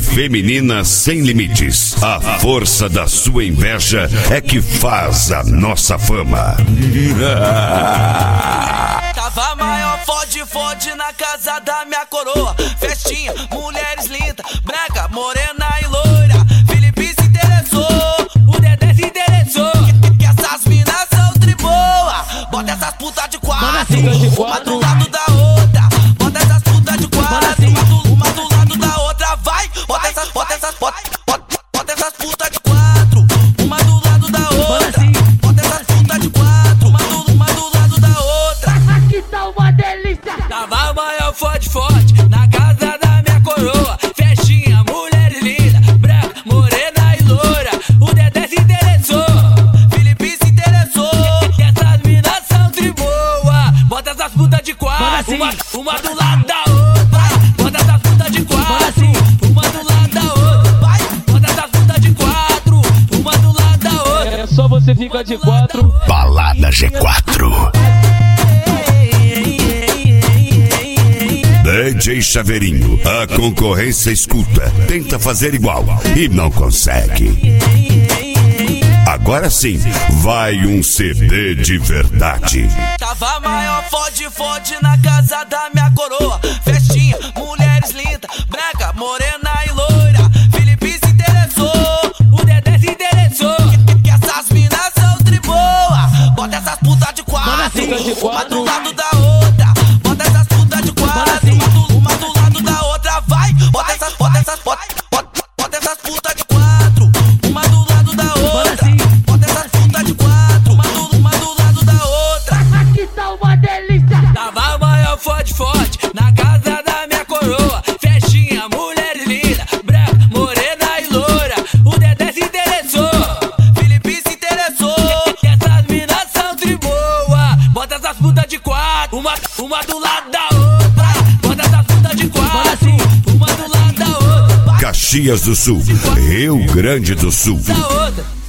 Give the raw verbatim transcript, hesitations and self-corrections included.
feminina sem limites. A força da sua inveja é que faz a nossa fama. Tava maior fode, fode na casa da minha coroa. Festinha, mulheres lindas, branca, morena e loira. Felipe se interessou, o Dedé se interessou. Que, que essas minas são tri boa. Bota essas putas de quatro, uma do lado da outra. Bota essas putas de quatro, uma do, uma do lado da outra. Vai, bota essas, bota essas, bota, bota, bota essas putas de quatro, uma do lado da outra. Bota essas putas de quatro, uma do, uma do lado da outra. Aqui tá uma delícia. Tava maior forte, forte na casa da minha coroa. Festinha, mulher linda, branca, morena e loira. O Dedé se interessou, Felipe se interessou. Que essas minas são tri boa. Bota essas putas de quatro, uma, uma do lado da outra. Bota essas putas de quatro, uma do lado da outra. Vai, bota essas putas de quatro, uma do lado da outra. É só você ficar de quatro. Balada G quatro. D J Chaveirinho, a concorrência escuta, tenta fazer igual e não consegue. Agora sim, vai um C D de verdade. Tava maior fode, fode na casa da minha coroa. Festinha, mulheres lindas, branca, morena e loira. Felipe se interessou, o Dedé se interessou. Que, que essas minas são tri boa. Bota essas putas de quatro, uma do lado da outra. Bota essas putas de quatro, uma do, uma do lado da outra. Vai, bota essas, bota essas, bota, bota, bota essas putas de quatro, uma do lado da outra. Bota essas putas de quatro, uma do, uma do lado da outra. Aqui tá uma delícia. Tava maior forte, forte na casa da minha coroa. Festinha, mulher linda, branca, morena e loira. O Dedé se interessou, Felipe se interessou. Que essas minas são tri boa. Bota essas putas de quatro, uma, uma do lado da outra. Bota essas putas de quatro, uma do lado da outra. Caxias do Sul, Rio Grande do Sul. Da outra.